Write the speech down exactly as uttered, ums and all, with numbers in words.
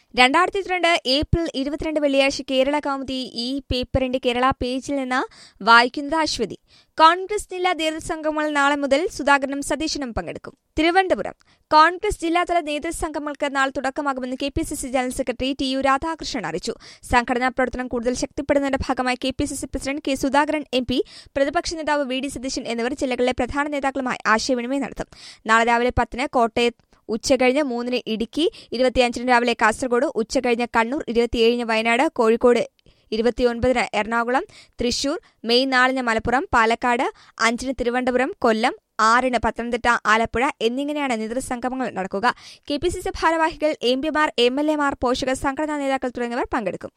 രണ്ടായിരത്തി ഇരുപത്തിരണ്ട് ഏപ്രിൽ ഇരുപത്തിരണ്ട് വെള്ളിയാഴ്ച കേരള കൗമുദി ഈ പേപ്പറിന്റെ കേരള പേജിൽ നിന്ന് വായിക്കുന്നത് അശ്വതി. കോൺഗ്രസ് ജില്ലാ നേതൃസംഗമങ്ങൾ നാളെ മുതൽ സുധാകരനും സതീശനും പങ്കെടുക്കും. തിരുവനന്തപുരം കോൺഗ്രസ് ജില്ലാതല നേതൃസംഗമങ്ങൾക്ക് നാളെ തുടക്കമാകുമെന്ന് K P C C general secretary T U Radhakrishnan അറിയിച്ചു. സംഘടനാ പ്രവർത്തനം കൂടുതൽ ശക്തിപ്പെടുന്നതിന്റെ ഭാഗമായി K P C C president K Sudhakaran M P, പ്രതിപക്ഷ നേതാവ് വി ഡി സതീശൻ എന്നിവർ ജില്ലകളിലെ പ്രധാന നേതാക്കളുമായി ആശയവിനിമയം നടത്തും. നാളെ രാവിലെ പത്തിന് കോട്ടയത്ത്, ഉച്ചകഴിഞ്ഞ് മൂന്നിന് ഇടുക്കി, ഇരുപത്തിയഞ്ചിന് രാവിലെ കാസർഗോഡ്, ഉച്ചകഴിഞ്ഞ് കണ്ണൂർ, ഇരുപത്തിയേഴിന് വയനാട്, കോഴിക്കോട്, ഇരുപത്തിയൊൻപതിന് എറണാകുളം, തൃശൂർ, മെയ് നാലിന് മലപ്പുറം, പാലക്കാട്, അഞ്ചിന് തിരുവനന്തപുരം, കൊല്ലം, ആറിന് പത്തനംതിട്ട, ആലപ്പുഴ എന്നിങ്ങനെയാണ് നേതൃസംഗമങ്ങൾ നടക്കുക. കെ പി സി സി ഭാരവാഹികൾ, എം പിമാർ, എം എൽ എമാർ, പോഷകർ, സംഘടനാ നേതാക്കൾ തുടങ്ങിയവർ പങ്കെടുക്കും.